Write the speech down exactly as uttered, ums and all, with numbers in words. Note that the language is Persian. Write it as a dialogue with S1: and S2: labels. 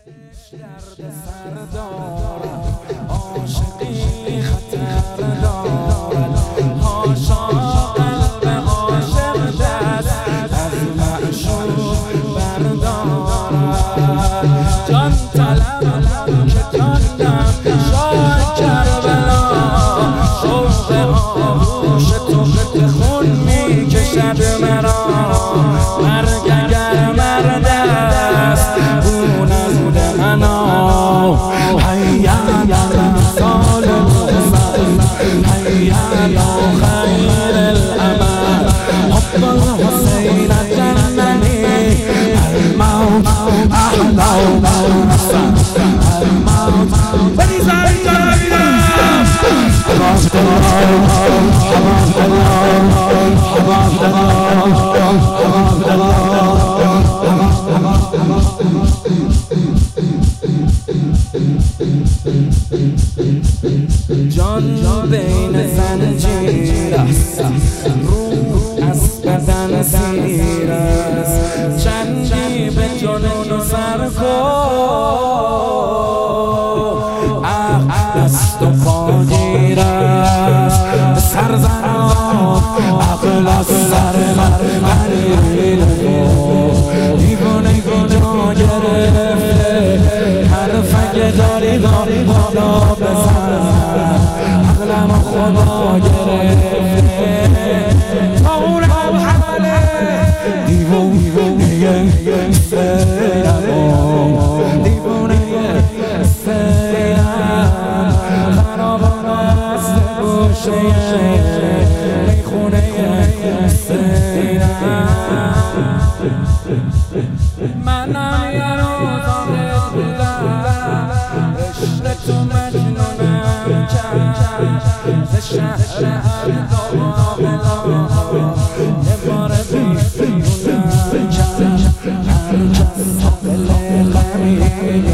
S1: درد سر دارد عاشقی خطر دارد هاشا قلب عاشق دست از معشوق بردارد جان طلب که جانم شاه کربلا شوق آغوش تو به خون می کشد مرا مرگ اگر مرد است اون از منو حیا سال الحسن حیا یا خیر الامل حب الحسین جننی الموت احلى الموت الموت بني زاري جرابينا حباب الله حباب الله حباب الله حباب الله جان بین زنجیر است روح از بدن سیر است چندی به جنون سر کن عقل است و پاگیر است به سر زنان عقل از سر مرمرین دیوانه جا گرفته حرفک داری داری بالا بزن عقلم خدا گرفته تا اون حمله دیوانه سیرم دیوانه سیرم خرابان است گوشه میخونه سیرم منم یه روز آمد بودم عشق تو مجنونم کرد ز شهر ارداغلا یه بار بیرونم کرد هر کس دل غمی